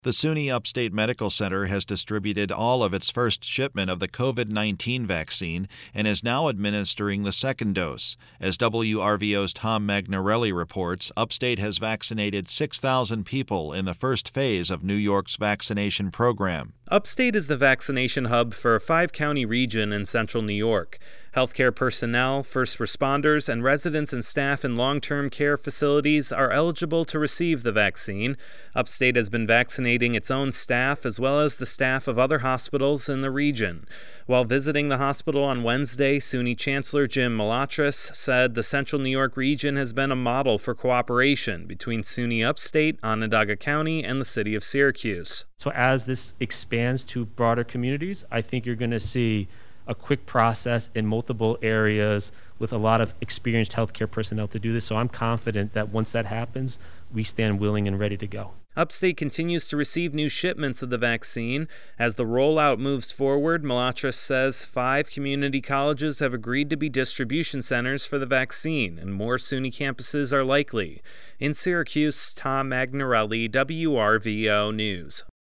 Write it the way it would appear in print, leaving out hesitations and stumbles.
The SUNY Upstate Medical Center has distributed all of its first shipment of the COVID-19 vaccine and is now administering the second dose. As WRVO's Tom Magnarelli reports, Upstate has vaccinated 6,000 people in the first phase of New York's vaccination program. Upstate is the vaccination hub for a 5-county region in central New York. Healthcare personnel, first responders, and residents and staff in long-term care facilities are eligible to receive the vaccine. Upstate has been vaccinating its own staff as well as the staff of other hospitals in the region. While visiting the hospital on Wednesday, SUNY Chancellor Jim Malatras said the central New York region has been a model for cooperation between SUNY Upstate, Onondaga County, and the city of Syracuse. So as this expands to broader communities, I think you're going to see a quick process in multiple areas with a lot of experienced healthcare personnel to do this. So I'm confident that once that happens, we stand willing and ready to go. Upstate continues to receive new shipments of the vaccine. As the rollout moves forward, Malatras says 5 community colleges have agreed to be distribution centers for the vaccine, and more SUNY campuses are likely. In Syracuse, Tom Magnarelli, WRVO News.